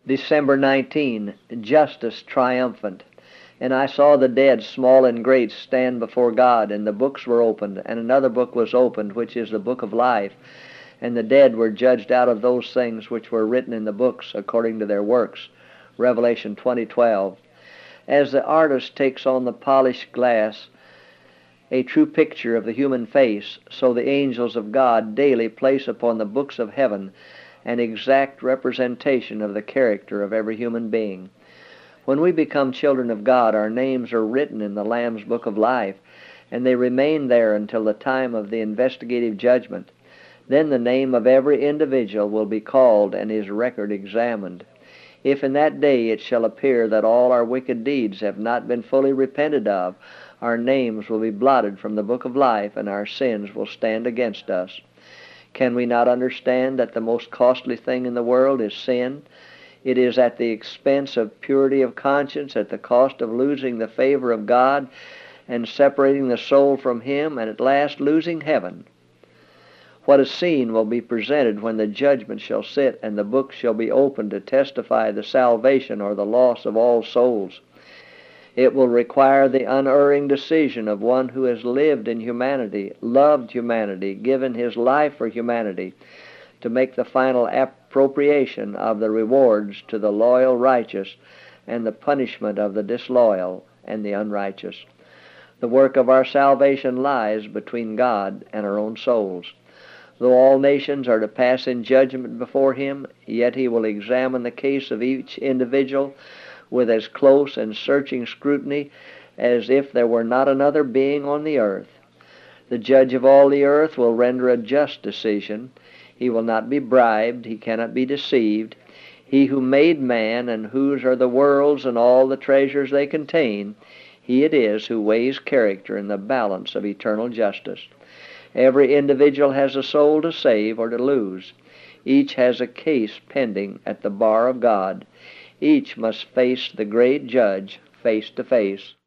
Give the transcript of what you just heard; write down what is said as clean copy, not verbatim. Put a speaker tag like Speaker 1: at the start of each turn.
Speaker 1: December 19, Justice Triumphant. And I saw the dead, small and great, stand before God, and the books were opened, and another book was opened, which is the book of life. And the dead were judged out of those things which were written in the books according to their works. Revelation 20:12. As the artist takes on the polished glass a true picture of the human face, so the angels of God daily place upon the books of heaven an exact representation of the character of every human being. When we become children of God, our names are written in the Lamb's Book of Life, and they remain there until the time of the investigative judgment. Then the name of every individual will be called and his record examined. If in that day it shall appear that all our wicked deeds have not been fully repented of, our names will be blotted from the book of life, and our sins will stand against us. Can we not understand that the most costly thing in the world is sin? It is at the expense of purity of conscience, at the cost of losing the favor of God and separating the soul from Him, and at last losing heaven. What a scene will be presented when the judgment shall sit and the books shall be opened to testify the salvation or the loss of all souls. It will require the unerring decision of one who has lived in humanity, loved humanity, given his life for humanity, to make the final appropriation of the rewards to the loyal righteous and the punishment of the disloyal and the unrighteous. The work of our salvation lies between God and our own souls. Though all nations are to pass in judgment before Him, yet He will examine the case of each individual with as close and searching scrutiny as if there were not another being on the earth. The judge of all the earth will render a just decision. He will not be bribed. He cannot be deceived. He who made man, and whose are the worlds and all the treasures they contain, He it is who weighs character in the balance of eternal justice. Every individual has a soul to save or to lose. Each has a case pending at the bar of God. Each must face the great judge face to face.